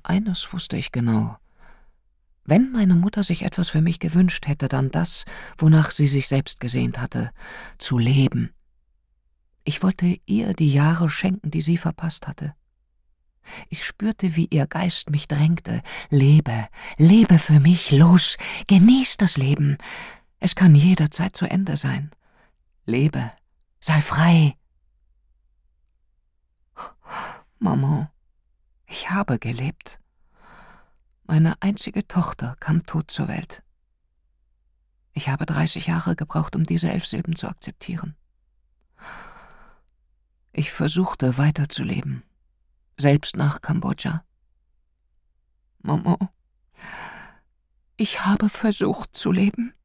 Eines wusste ich genau: Wenn meine Mutter sich etwas für mich gewünscht hätte, dann das, wonach sie sich selbst gesehnt hatte: zu leben. Ich wollte ihr die Jahre schenken, die sie verpasst hatte. Ich spürte, wie ihr Geist mich drängte: Lebe, lebe für mich, los, genieß das Leben. Es kann jederzeit zu Ende sein. Lebe, sei frei. Maman, ich habe gelebt. Meine einzige Tochter kam tot zur Welt. Ich habe 30 Jahre gebraucht, um diese 11 Silben zu akzeptieren. Ich versuchte weiterzuleben, selbst nach Kambodscha. Maman, ich habe versucht zu leben.